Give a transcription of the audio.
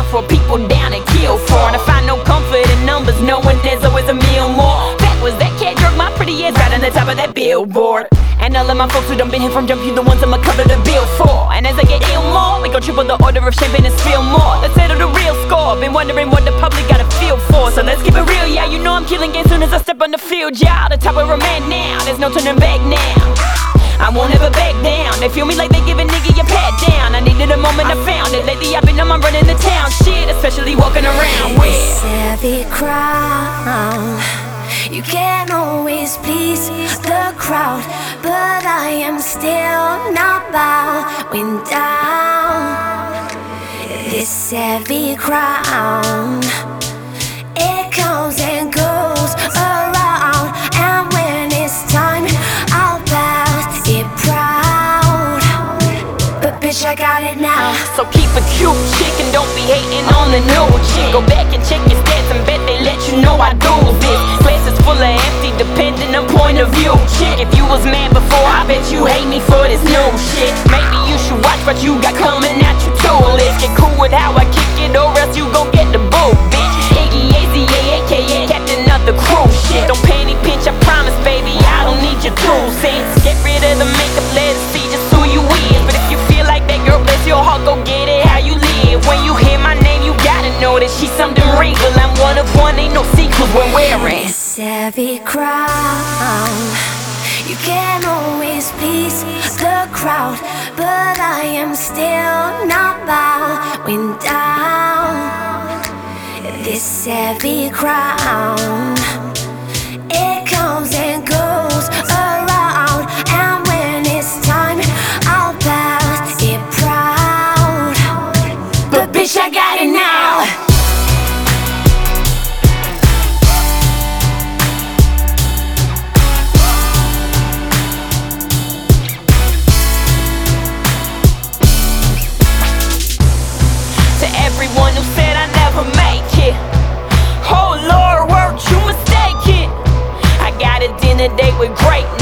down for, people down to kill for. And I find no comfort in numbers, knowing there's always a meal more. That was that cat drug my pretty ass right on the top of that billboard. And all of my folks who done been here from jump, you the ones I'ma cover the bill for. And as I get ill more, we gon' triple the order of champagne and spill more. Let's settle the real score, been wondering what the public gotta feel for. So let's keep it real, yeah, you know I'm killing as soon as I step on the field, yeah. The top of a man now, there's no turning back now. I won't ever back down. They feel me like they give a nigga your pat down. I needed a moment, I found it. Lately I've been on my running the town shit, especially walking around with this heavy crown. You can't always please the crowd, but I am still not bowing down. This heavy crown, it comes and goes around, and when it's time, I'll pass it proud. But bitch, I got it now. So keep a cute chick and don't be hating on the new chick. Go back and check your stats and bet they let you know I do this. Glass is full of empty, depending on point of view, chick. If you was mad before, I bet you hate me for this new shit. Maybe you should watch what you got coming at you too. Let's get cool with how I kick it, or else you gon' get the boot, bitch. Iggy AZA, aka Captain of the Crew, shit. Don't penny pinch, I promise, baby, I don't need your 2 cents. Get rid of the makeup, let it see just who you is. But if you feel like that, girl, bless your heart, go get it how you live. When you hear my name, you gotta know that she's something regal. I'm one of one, ain't no secret when wearing this heavy crown. You can't always please the crowd, but I am still not bowing down. This heavy crown, it comes and goes around, and when it's time, I'll pass it proud. But bitch, I got it now. Everyone who said I never make it, oh Lord, weren't you mistaken? I got a dinner date with great